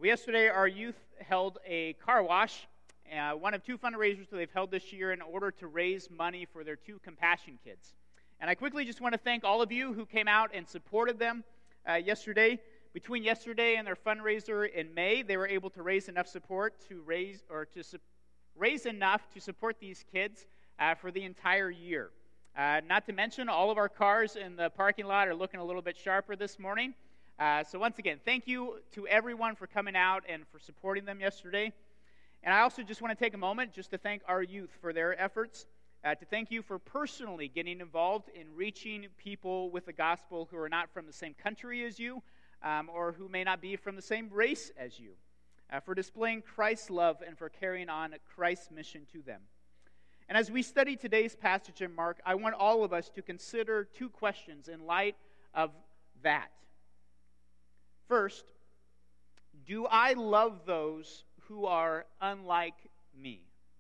Well, yesterday our youth held a car wash, one of two fundraisers that they've held this year in order to raise money for their two compassion kids. And I quickly just want to thank all of you who came out and supported them yesterday. Between yesterday and their fundraiser in May, they were able to raise enough support to raise enough to support these kids for the entire year. Not to mention, all of our cars in the parking lot are looking a little bit sharper this morning. So once again, thank you to everyone for coming out and for supporting them yesterday. And I also just want to take a moment just to thank our youth for their efforts, to thank you for personally getting involved in reaching people with the gospel who are not from the same country as you, or who may not be from the same race as you, for displaying Christ's love and for carrying on Christ's mission to them. And as we study today's passage in Mark, I want all of us to consider two questions in light of that. First, do I love those who are unlike me?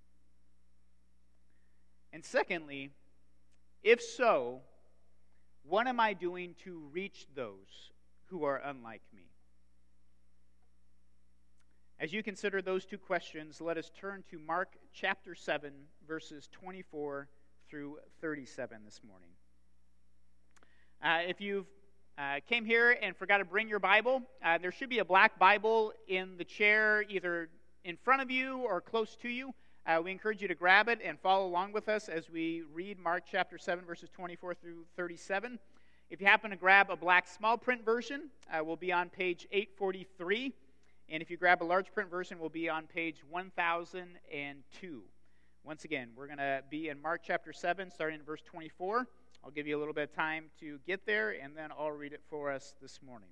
And secondly, if so, what am I doing to reach those who are unlike me? As you consider those two questions, let us turn to Mark chapter 7, verses 24 through 37 this morning. If you've came here and forgot to bring your Bible, there should be a black Bible in the chair either in front of you or close to you. We encourage you to grab it and follow along with us as we read Mark chapter 7, verses 24 through 37. If you happen to grab a black small print version, we'll be on page 843. And if you grab a large print version, we'll be on page 1002. Once again, we're going to be in Mark chapter 7, starting in verse 24. I'll give you a little bit of time to get there, and then I'll read it for us this morning.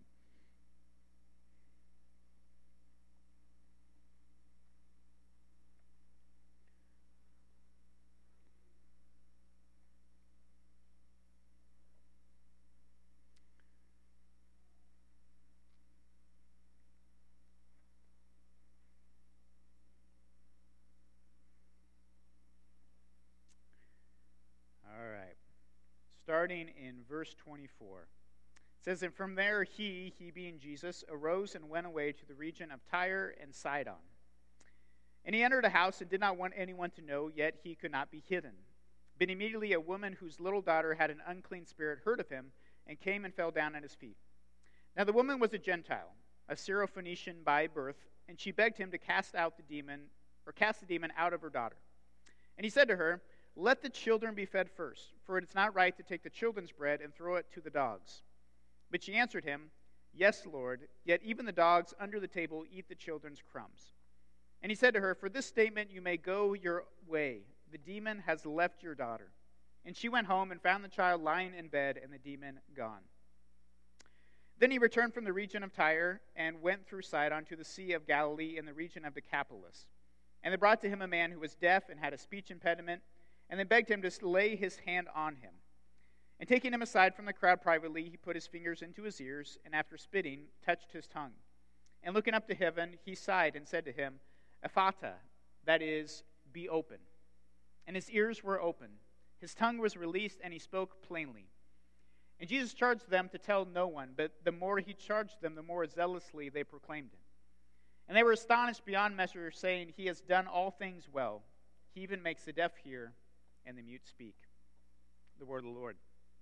Starting in verse 24. It says, "And from there he being Jesus, arose and went away to the region of Tyre and Sidon. And he entered a house and did not want anyone to know, yet he could not be hidden. But immediately a woman whose little daughter had an unclean spirit heard of him, and came and fell down at his feet. Now the woman was a Gentile, a Syrophoenician by birth, and she begged him to cast the demon out of her daughter. And he said to her, 'Let the children be fed first, for it is not right to take the children's bread and throw it to the dogs.' But she answered him, 'Yes, Lord, yet even the dogs under the table eat the children's crumbs.' And he said to her, 'For this statement you may go your way. The demon has left your daughter.' And she went home and found the child lying in bed and the demon gone. Then he returned from the region of Tyre and went through Sidon to the Sea of Galilee in the region of Decapolis. And they brought to him a man who was deaf and had a speech impediment, and they begged him to lay his hand on him. And taking him aside from the crowd privately, he put his fingers into his ears, and after spitting, touched his tongue. And looking up to heaven, he sighed and said to him, 'Ephata,' that is, be open. And his ears were open. His tongue was released, and he spoke plainly. And Jesus charged them to tell no one, but the more he charged them, the more zealously they proclaimed it. And they were astonished beyond measure, saying, 'He has done all things well. He even makes the deaf hear and the mute speak.'" The word of the Lord.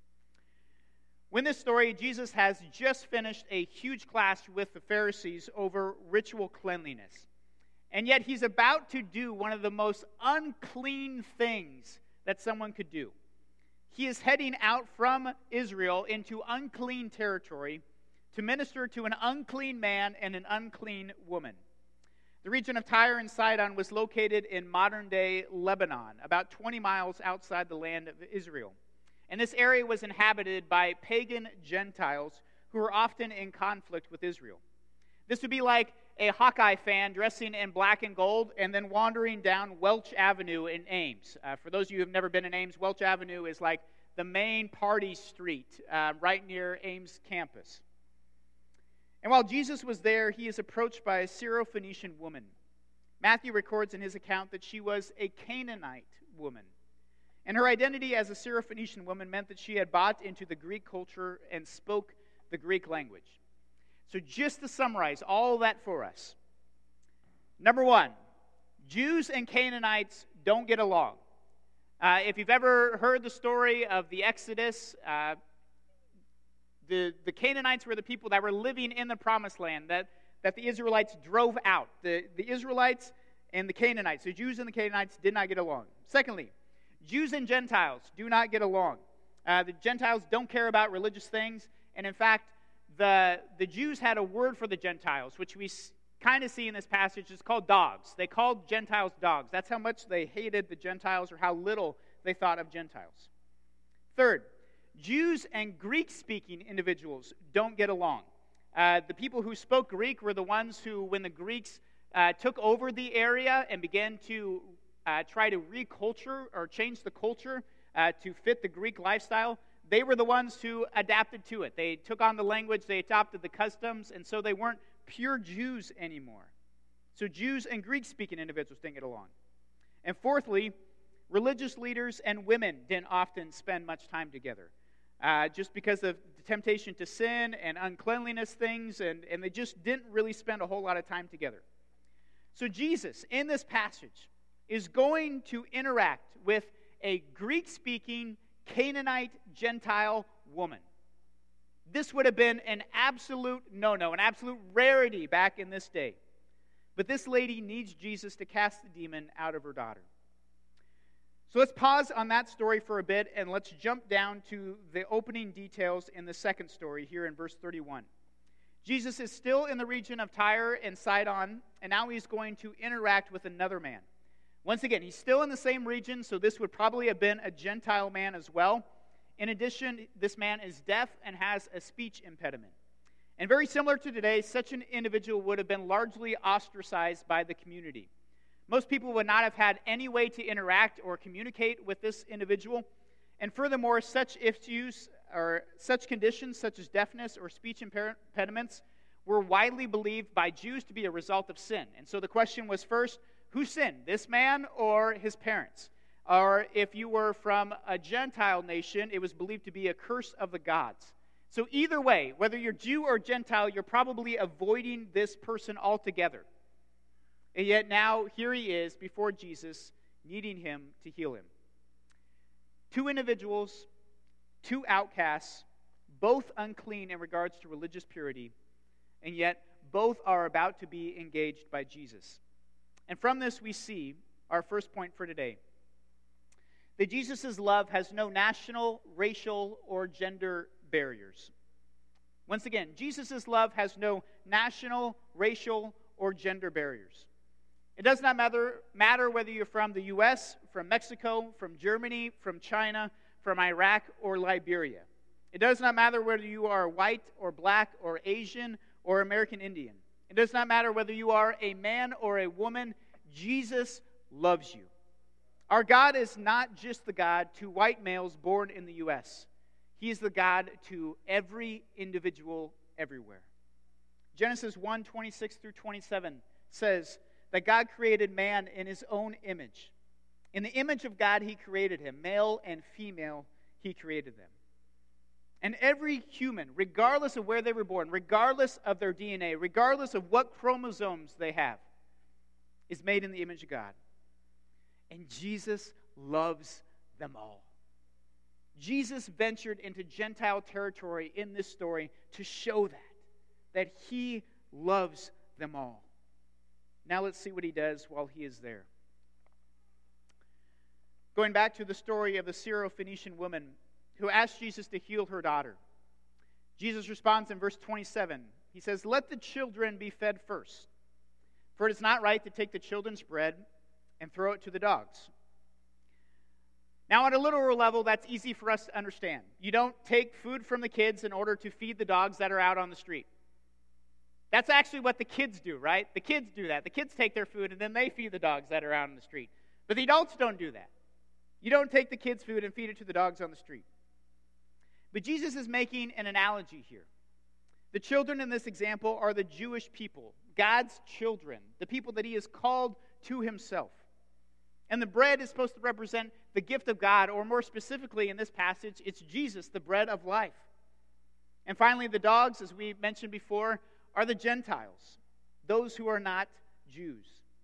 In this story, Jesus has just finished a huge class with the Pharisees over ritual cleanliness. And yet he's about to do one of the most unclean things that someone could do. He is heading out from Israel into unclean territory to minister to an unclean man and an unclean woman. The region of Tyre and Sidon was located in modern-day Lebanon, about 20 miles outside the land of Israel. And this area was inhabited by pagan Gentiles who were often in conflict with Israel. This would be like a Hawkeye fan dressing in black and gold and then wandering down Welch Avenue in Ames. For those of you who have never been in Ames, Welch Avenue is like the main party street right near Ames campus. And while Jesus was there, he is approached by a Syrophoenician woman. Matthew records in his account that she was a Canaanite woman. And her identity as a Syrophoenician woman meant that she had bought into the Greek culture and spoke the Greek language. So just to summarize all that for us, Number one, Jews and Canaanites don't get along. If you've ever heard the story of the Exodus, the Canaanites were the people that were living in the Promised Land that the Israelites drove out. The Israelites and the Canaanites, the Jews and the Canaanites did not get along. Secondly, Jews and Gentiles do not get along. The Gentiles don't care about religious things, and in fact, the Jews had a word for the Gentiles, which we kind of see in this passage. It's called dogs. They called Gentiles dogs. That's how much they hated the Gentiles, or how little they thought of Gentiles. Third, Jews and Greek-speaking individuals don't get along. The people who spoke Greek were the ones who, when the Greeks took over the area and began to try to reculture or change the culture to fit the Greek lifestyle, they were the ones who adapted to it. They took on the language, they adopted the customs, and so they weren't pure Jews anymore. So Jews and Greek-speaking individuals didn't get along. And fourthly, religious leaders and women didn't often spend much time together. Just because of the temptation to sin and uncleanliness things, and they just didn't really spend a whole lot of time together. So Jesus, in this passage, is going to interact with a Greek-speaking Canaanite Gentile woman. This would have been an absolute no-no, an absolute rarity back in this day. But this lady needs Jesus to cast the demon out of her daughter. So let's pause on that story for a bit, and let's jump down to the opening details in the second story here in verse 31. Jesus is still in the region of Tyre and Sidon, and now he's going to interact with another man. Once again, he's still in the same region, so this would probably have been a Gentile man as well. In addition, this man is deaf and has a speech impediment. And very similar to today, such an individual would have been largely ostracized by the community. Most people would not have had any way to interact or communicate with this individual. And furthermore, such issues or such conditions such as deafness or speech impediments were widely believed by Jews to be a result of sin. And so the question was first, who sinned, this man or his parents? Or if you were from a Gentile nation, it was believed to be a curse of the gods. So either way, whether you're Jew or Gentile, you're probably avoiding this person altogether. And yet now, here he is before Jesus, needing him to heal him. Two individuals, two outcasts, both unclean in regards to religious purity, and yet both are about to be engaged by Jesus. And from this we see our first point for today, that Jesus' love has no national, racial, or gender barriers. Once again, Jesus' love has no national, racial, or gender barriers. It does not matter whether you're from the U.S., from Mexico, from Germany, from China, from Iraq, or Liberia. It does not matter whether you are white or black or Asian or American Indian. It does not matter whether you are a man or a woman. Jesus loves you. Our God is not just the God to white males born in the U.S. He is the God to every individual everywhere. Genesis 1:26 through 27 says that God created man in his own image. In the image of God, he created him. Male and female, he created them. And every human, regardless of where they were born, regardless of their DNA, regardless of what chromosomes they have, is made in the image of God. And Jesus loves them all. Jesus ventured into Gentile territory in this story to show that he loves them all. Now let's see what he does while he is there. Going back to the story of the Syrophoenician woman who asked Jesus to heal her daughter. Jesus responds in verse 27. He says, "Let the children be fed first, for it is not right to take the children's bread and throw it to the dogs." Now, at a literal level, that's easy for us to understand. You don't take food from the kids in order to feed the dogs that are out on the street. That's actually what the kids do, right? The kids do that. The kids take their food and then they feed the dogs that are out on the street. But the adults don't do that. You don't take the kids' food and feed it to the dogs on the street. But Jesus is making an analogy here. The children in this example are the Jewish people, God's children, the people that he has called to himself. And the bread is supposed to represent the gift of God, or more specifically in this passage, it's Jesus, the bread of life. And finally, the dogs, as we mentioned before, are the Gentiles, those who are not Jews.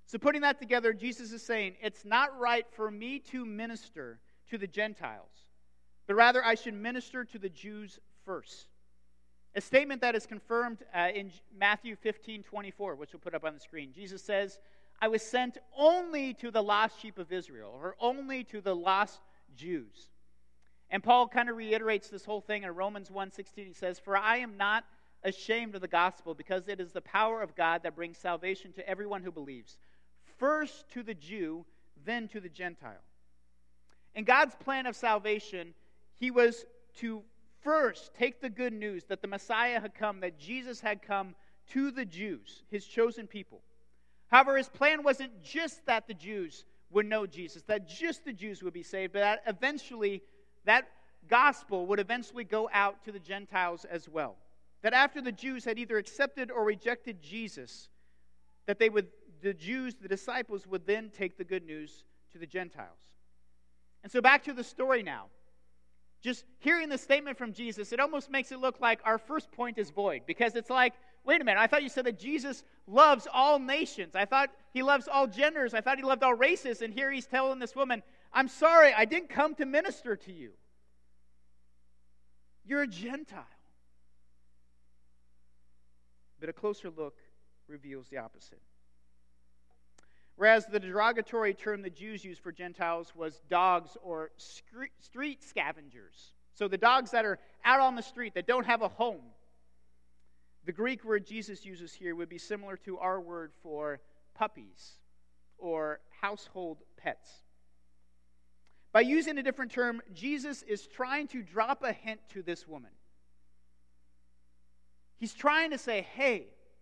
So putting that together, Jesus is saying, it's not right for me to minister to the Gentiles, but rather I should minister to the Jews first. A statement that is confirmed in Matthew 15:24, which we'll put up on the screen. Jesus says, I was sent only to the lost sheep of Israel, or only to the lost Jews. And Paul kind of reiterates this whole thing in Romans 1:16. He says, for I am not ashamed of the gospel, because it is the power of God that brings salvation to everyone who believes, first to the Jew, then to the Gentile. In God's plan of salvation, he was to first take the good news that the Messiah had come, that Jesus had come to the Jews, his chosen people. However, his plan wasn't just that the Jews would know Jesus, that just the Jews would be saved, but that eventually that gospel would eventually go out to the Gentiles as well. That after the Jews had either accepted or rejected Jesus, that the Jews, the disciples, would then take the good news to the Gentiles. And so back to the story now. Just hearing the statement from Jesus, it almost makes it look like our first point is void. Because it's like, wait a minute, I thought you said that Jesus loves all nations. I thought he loves all genders. I thought he loved all races. And here he's telling this woman, I'm sorry, I didn't come to minister to you. You're a Gentile. But a closer look reveals the opposite. Whereas the derogatory term the Jews used for Gentiles was dogs or street scavengers. So the dogs that are out on the street, that don't have a home. The Greek word Jesus uses here would be similar to our word for puppies or household pets. By using a different term, Jesus is trying to drop a hint to this woman. He's trying to say, hey,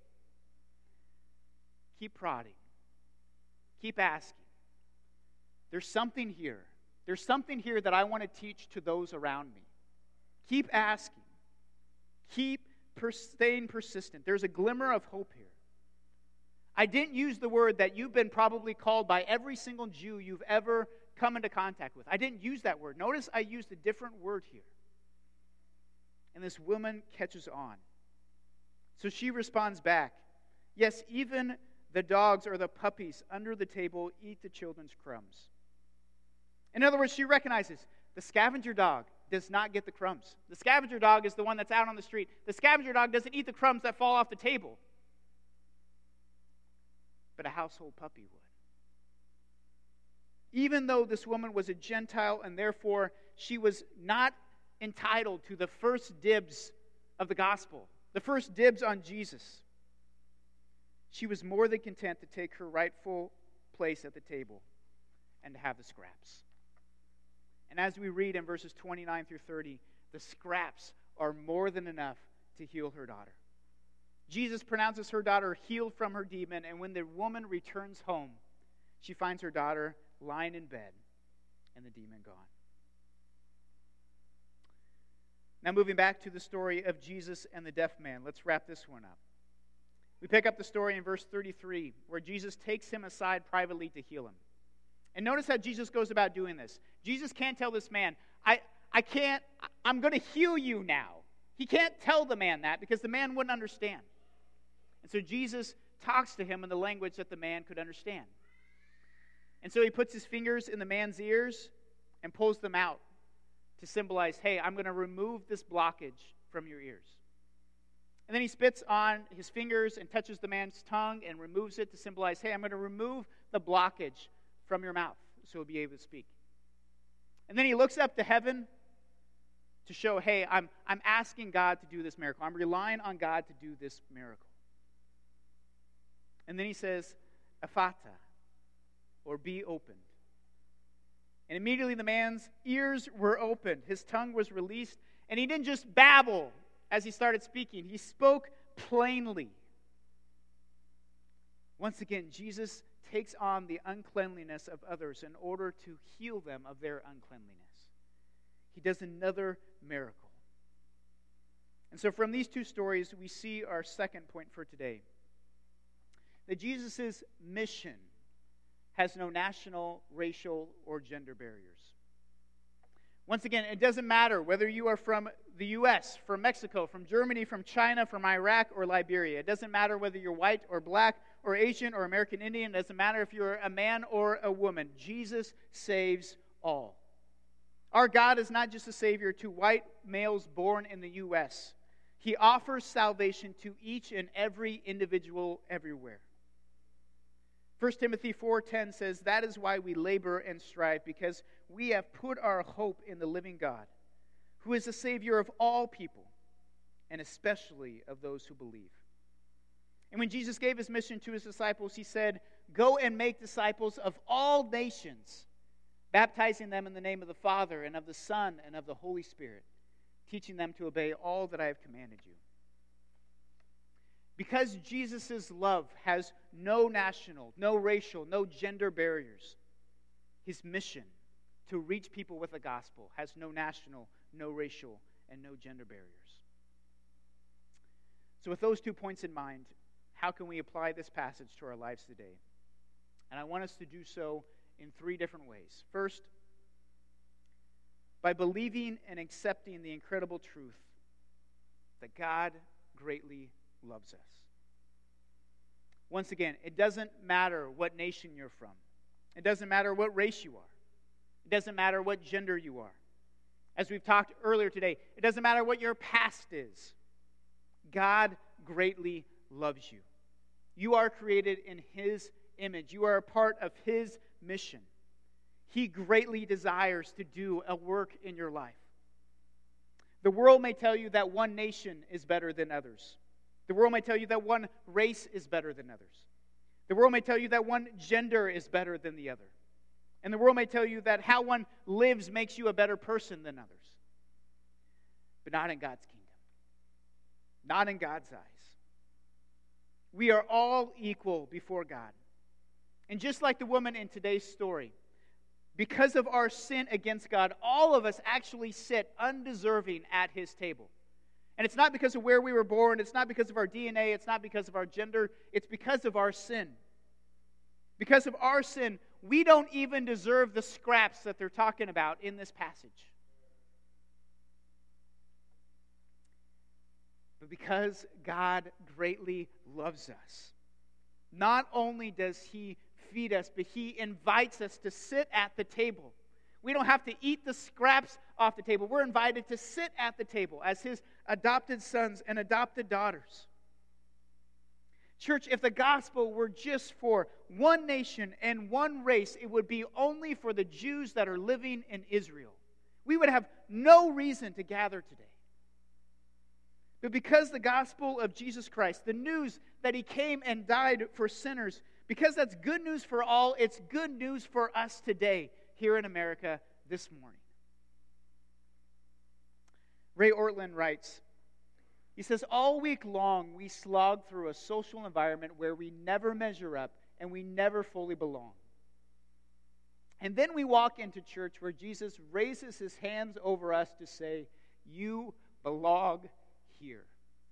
keep prodding. Keep asking. There's something here. There's something here that I want to teach to those around me. Keep asking. Keep staying persistent. There's a glimmer of hope here. I didn't use the word that you've been probably called by every single Jew you've ever come into contact with. I didn't use that word. Notice I used a different word here. And this woman catches on. So she responds back, yes, even the dogs or the puppies under the table eat the children's crumbs. In other words, she recognizes the scavenger dog does not get the crumbs. The scavenger dog is the one that's out on the street. The scavenger dog doesn't eat the crumbs that fall off the table. But a household puppy would. Even though this woman was a Gentile and therefore she was not entitled to the first dibs of the gospel, the first dibs on Jesus, she was more than content to take her rightful place at the table and to have the scraps. And as we read in verses 29 through 30, the scraps are more than enough to heal her daughter. Jesus pronounces her daughter healed from her demon, and when the woman returns home, she finds her daughter lying in bed and the demon gone. Now moving back to the story of Jesus and the deaf man, let's wrap this one up. We pick up the story in verse 33, where Jesus takes him aside privately to heal him. And notice how Jesus goes about doing this. Jesus can't tell this man, I'm going to heal you now. He can't tell the man that because the man wouldn't understand. And so Jesus talks to him in the language that the man could understand. And so he puts his fingers in the man's ears and pulls them out to symbolize, hey, I'm going to remove this blockage from your ears. And then he spits on his fingers and touches the man's tongue and removes it to symbolize, hey, I'm going to remove the blockage from your mouth so he'll be able to speak. And then he looks up to heaven to show, hey, I'm asking God to do this miracle. I'm relying on God to do this miracle. And then he says, Ephata, or be opened. And immediately the man's ears were opened. His tongue was released. And he didn't just babble as he started speaking. He spoke plainly. Once again, Jesus takes on the uncleanliness of others in order to heal them of their uncleanliness. He does another miracle. And so from these two stories, we see our second point for today. That Jesus' mission has no national, racial, or gender barriers. Once again, it doesn't matter whether you are from the U.S., from Mexico, from Germany, from China, from Iraq, or Liberia. It doesn't matter whether you're white or black or Asian or American Indian. It doesn't matter if you're a man or a woman. Jesus saves all. Our God is not just a Savior to white males born in the U.S. He offers salvation to each and every individual everywhere. 1 Timothy 4:10 says, "That is why we labor and strive, because we have put our hope in the living God, who is the Savior of all people, and especially of those who believe." And when Jesus gave his mission to his disciples, he said, "Go and make disciples of all nations, baptizing them in the name of the Father and of the Son and of the Holy Spirit, teaching them to obey all that I have commanded you." Because Jesus' love has no national, no racial, no gender barriers, his mission to reach people with the gospel has no national, no racial, and no gender barriers. So with those 2 points in mind, how can we apply this passage to our lives today? And I want us to do so in 3 different ways. First, by believing and accepting the incredible truth that God greatly loves us. Once again, it doesn't matter what nation you're from. It doesn't matter what race you are. It doesn't matter what gender you are. As we've talked earlier today, it doesn't matter what your past is. God greatly loves you. You are created in his image. You are a part of his mission. He greatly desires to do a work in your life. The world may tell you that one nation is better than others. The world may tell you that one race is better than others. The world may tell you that one gender is better than the other. And the world may tell you that how one lives makes you a better person than others. But not in God's kingdom. Not in God's eyes. We are all equal before God. And just like the woman in today's story, because of our sin against God, all of us actually sit undeserving at his table. And it's not because of where we were born. It's not because of our DNA. It's not because of our gender. It's because of our sin. Because of our sin, we don't even deserve the scraps that they're talking about in this passage. But because God greatly loves us, not only does he feed us, but he invites us to sit at the table. We don't have to eat the scraps off the table. We're invited to sit at the table as his adopted sons and adopted daughters. Church, if the gospel were just for one nation and one race, it would be only for the Jews that are living in Israel. We would have no reason to gather today. But because the gospel of Jesus Christ, the news that he came and died for sinners, because that's good news for all, it's good news for us today here in America this morning. Ray Ortlund writes, he says, "All week long we slog through a social environment where we never measure up and we never fully belong. And then we walk into church where Jesus raises his hands over us to say, 'You belong here.'"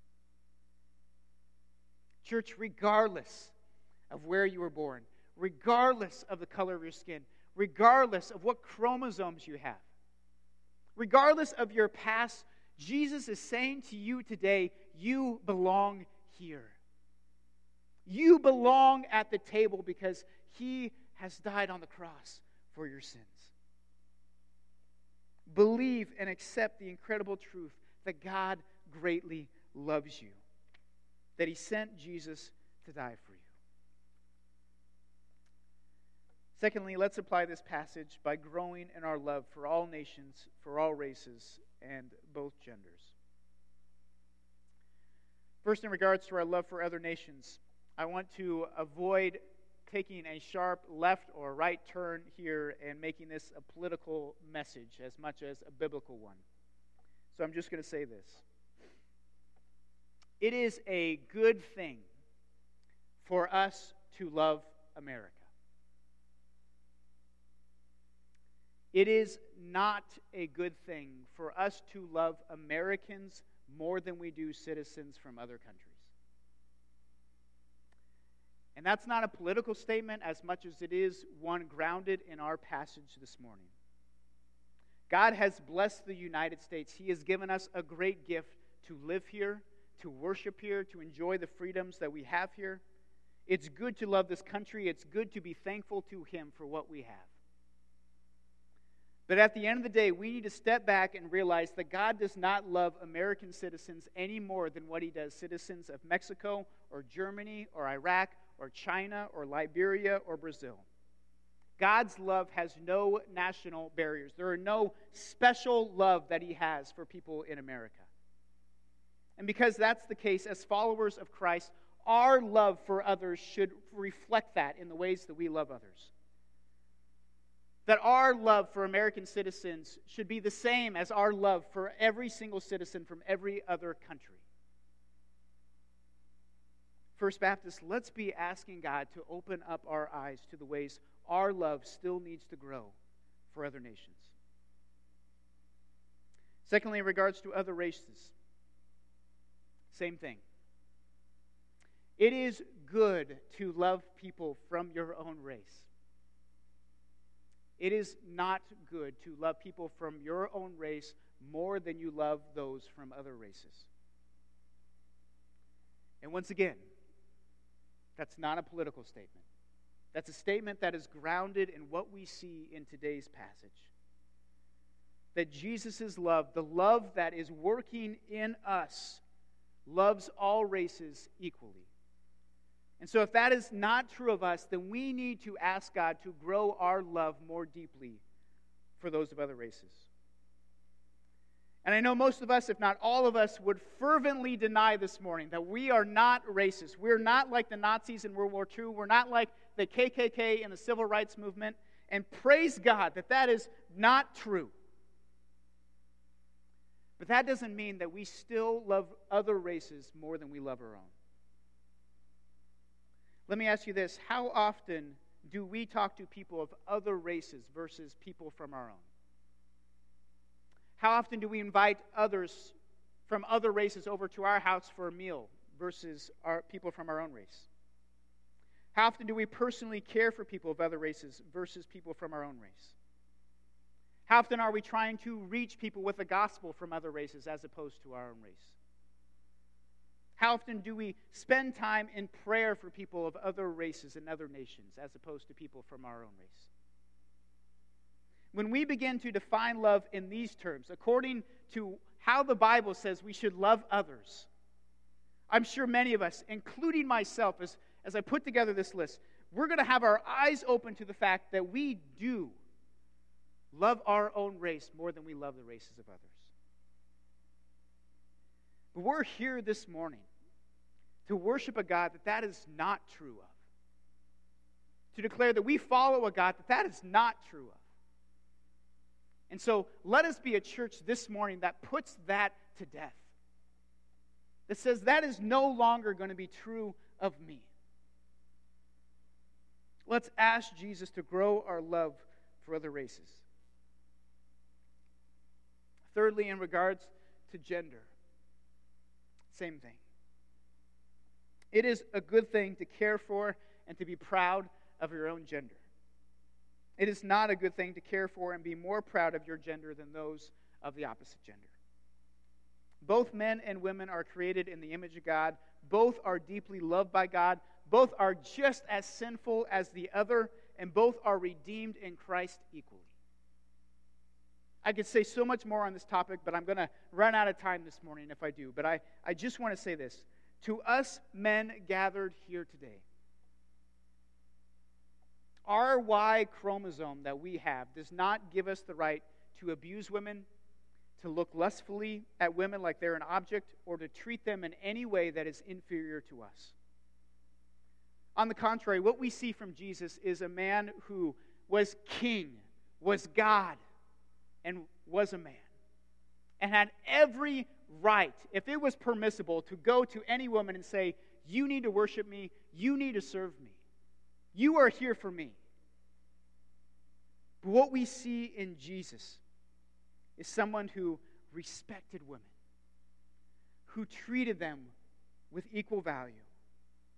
Church, regardless of where you were born, regardless of the color of your skin, regardless of what chromosomes you have, regardless of your past, Jesus is saying to you today, you belong here. You belong at the table because he has died on the cross for your sins. Believe and accept the incredible truth that God greatly loves you, that he sent Jesus to die for you. Secondly, let's apply this passage by growing in our love for all nations, for all races, and both genders. First, in regards to our love for other nations, I want to avoid taking a sharp left or right turn here and making this a political message as much as a biblical one. So I'm just going to say this. It is a good thing for us to love America. It is not a good thing for us to love Americans more than we do citizens from other countries. And that's not a political statement as much as it is one grounded in our passage this morning. God has blessed the United States. He has given us a great gift to live here, to worship here, to enjoy the freedoms that we have here. It's good to love this country. It's good to be thankful to Him for what we have. But at the end of the day, we need to step back and realize that God does not love American citizens any more than what He does citizens of Mexico or Germany or Iraq or China or Liberia or Brazil. God's love has no national barriers. There are no special love that He has for people in America. And because that's the case, as followers of Christ, our love for others should reflect that in the ways that we love others. That our love for American citizens should be the same as our love for every single citizen from every other country. First Baptist, let's be asking God to open up our eyes to the ways our love still needs to grow for other nations. Secondly, in regards to other races, same thing. It is good to love people from your own race. It is not good to love people from your own race more than you love those from other races. And once again, that's not a political statement. That's a statement that is grounded in what we see in today's passage. That Jesus' love, the love that is working in us, loves all races equally. And so if that is not true of us, then we need to ask God to grow our love more deeply for those of other races. And I know most of us, if not all of us, would fervently deny this morning that we are not racist. We're not like the Nazis in World War II. We're not like the KKK in the Civil Rights Movement. And praise God that that is not true. But that doesn't mean that we still love other races more than we love our own. Let me ask you this. How often do we talk to people of other races versus people from our own? How often do we invite others from other races over to our house for a meal versus our people from our own race? How often do we personally care for people of other races versus people from our own race? How often are we trying to reach people with the gospel from other races as opposed to our own race? How often do we spend time in prayer for people of other races and other nations as opposed to people from our own race? When we begin to define love in these terms, according to how the Bible says we should love others, I'm sure many of us, including myself, as I put together this list, we're going to have our eyes open to the fact that we do love our own race more than we love the races of others. But we're here this morning to worship a God that is not true of. To declare that we follow a God that is not true of. And so let us be a church this morning that puts that to death. That says that is no longer going to be true of me. Let's ask Jesus to grow our love for other races. Thirdly, in regards to gender, same thing. It is a good thing to care for and to be proud of your own gender. It is not a good thing to care for and be more proud of your gender than those of the opposite gender. Both men and women are created in the image of God. Both are deeply loved by God. Both are just as sinful as the other, and both are redeemed in Christ equally. I could say so much more on this topic, but I'm going to run out of time this morning if I do. But I just want to say this. To us men gathered here today, our Y chromosome that we have does not give us the right to abuse women, to look lustfully at women like they're an object, or to treat them in any way that is inferior to us. On the contrary, what we see from Jesus is a man who was king, was God, and was a man, and had every right, if it was permissible, to go to any woman and say, you need to worship me, you need to serve me, you are here for me. But what we see in Jesus is someone who respected women, who treated them with equal value,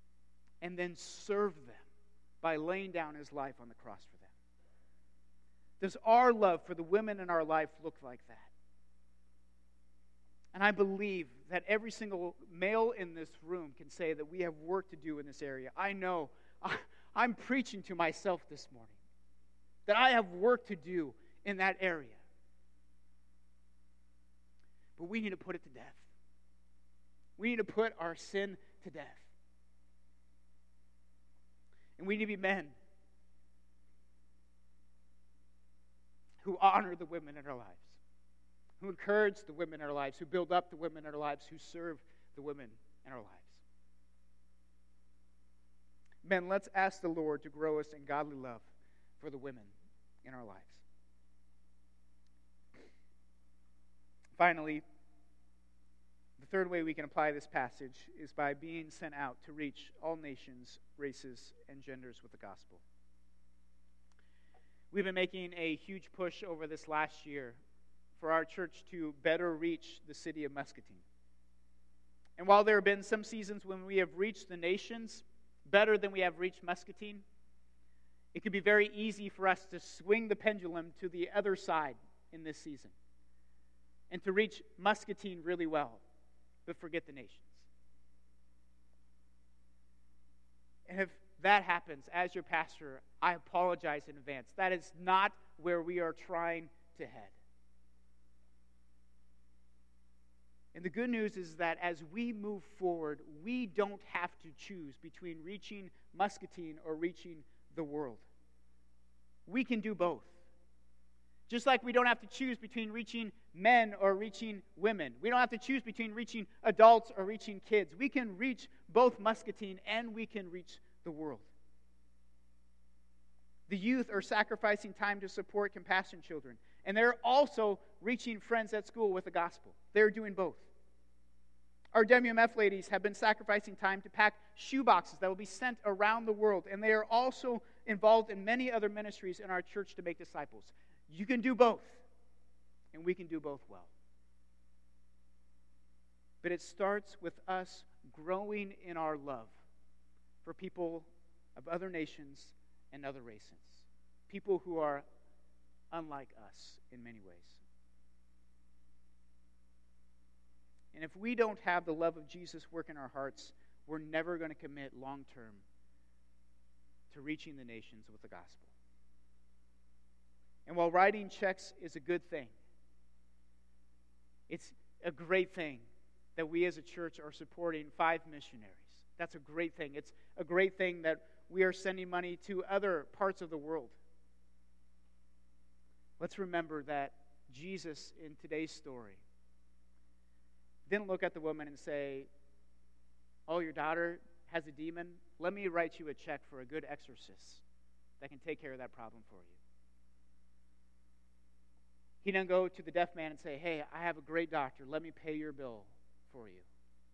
and then served them by laying down his life on the cross for them. Does our love for the women in our life look like that? And I believe that every single male in this room can say that we have work to do in this area. I know I'm preaching to myself this morning that I have work to do in that area. But we need to put it to death. We need to put our sin to death. And we need to be men who honor the women in our lives, who encourage the women in our lives, who build up the women in our lives, who serve the women in our lives. Men, let's ask the Lord to grow us in godly love for the women in our lives. Finally, the third way we can apply this passage is by being sent out to reach all nations, races, and genders with the gospel. We've been making a huge push over this last year for our church to better reach the city of Muscatine. And while there have been some seasons when we have reached the nations better than we have reached Muscatine, it could be very easy for us to swing the pendulum to the other side in this season and to reach Muscatine really well, but forget the nations. And if that happens, as your pastor, I apologize in advance. That is not where we are trying to head. And the good news is that as we move forward, we don't have to choose between reaching Muscatine or reaching the world. We can do both. Just like we don't have to choose between reaching men or reaching women. We don't have to choose between reaching adults or reaching kids. We can reach both Muscatine and we can reach the world. The youth are sacrificing time to support Compassion Children. And they're also reaching friends at school with the gospel. They're doing both. Our WMF ladies have been sacrificing time to pack shoe boxes that will be sent around the world. And they are also involved in many other ministries in our church to make disciples. You can do both. And we can do both well. But it starts with us growing in our love for people of other nations and other races. People who are unlike us in many ways. And if we don't have the love of Jesus work in our hearts, we're never going to commit long term to reaching the nations with the gospel. And while writing checks is a good thing, it's a great thing that we as a church are supporting 5 missionaries. That's a great thing. It's a great thing that we are sending money to other parts of the world. Let's remember that Jesus, in today's story, didn't look at the woman and say, "Oh, your daughter has a demon? Let me write you a check for a good exorcist that can take care of that problem for you." He didn't go to the deaf man and say, "Hey, I have a great doctor. Let me pay your bill for you."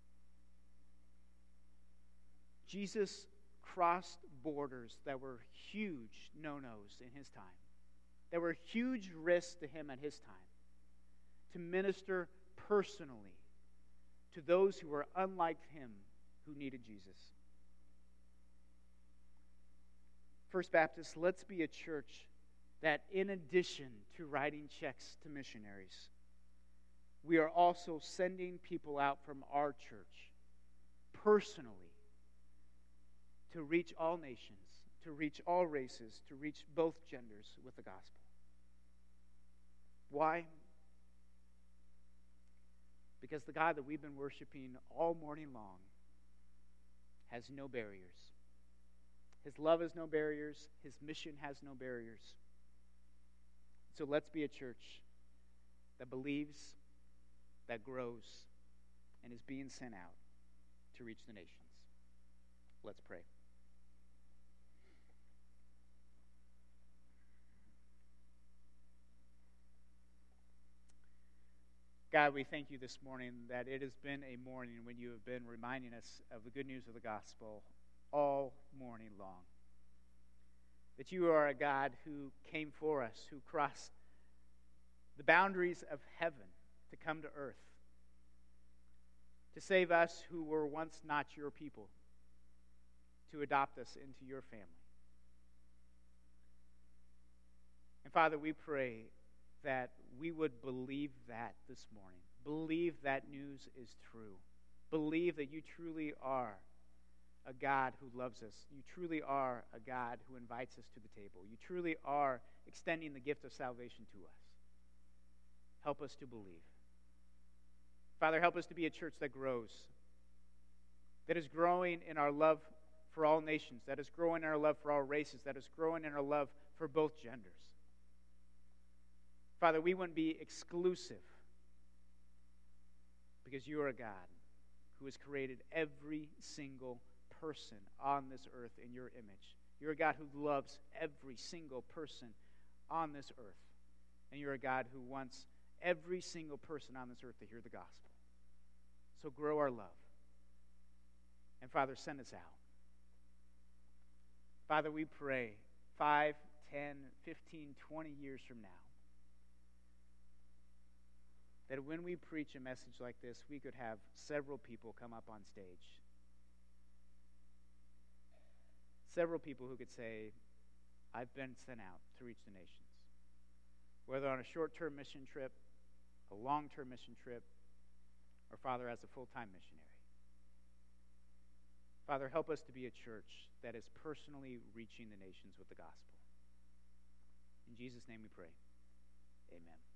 Jesus crossed borders that were huge no-nos in his time. That were huge risks to him at his time. To minister personally to those who were unlike him, who needed Jesus. First Baptist, let's be a church that in addition to writing checks to missionaries, we are also sending people out from our church personally to reach all nations, to reach all races, to reach both genders with the gospel. Why? Because the God that we've been worshiping all morning long has no barriers. His love has no barriers. His mission has no barriers. So let's be a church that believes, that grows, and is being sent out to reach the nations. Let's pray. God, we thank you this morning that it has been a morning when you have been reminding us of the good news of the gospel all morning long. That you are a God who came for us, who crossed the boundaries of heaven to come to earth, to save us who were once not your people, to adopt us into your family. And And Father, we pray that we would believe that this morning. Believe that news is true. Believe that you truly are a God who loves us. You truly are a God who invites us to the table. You truly are extending the gift of salvation to us. Help us to believe. Father, help us to be a church that grows, that is growing in our love for all nations, that is growing in our love for all races, that is growing in our love for both genders. Father, we wouldn't be exclusive because you are a God who has created every single person on this earth in your image. You're a God who loves every single person on this earth. And you're a God who wants every single person on this earth to hear the gospel. So grow our love. And Father, send us out. Father, we pray 5, 10, 15, 20 years from now, that when we preach a message like this, we could have several people come up on stage. Several people who could say, I've been sent out to reach the nations. Whether on a short-term mission trip, a long-term mission trip, or Father, as a full-time missionary. Father, help us to be a church that is personally reaching the nations with the gospel. In Jesus' name we pray. Amen.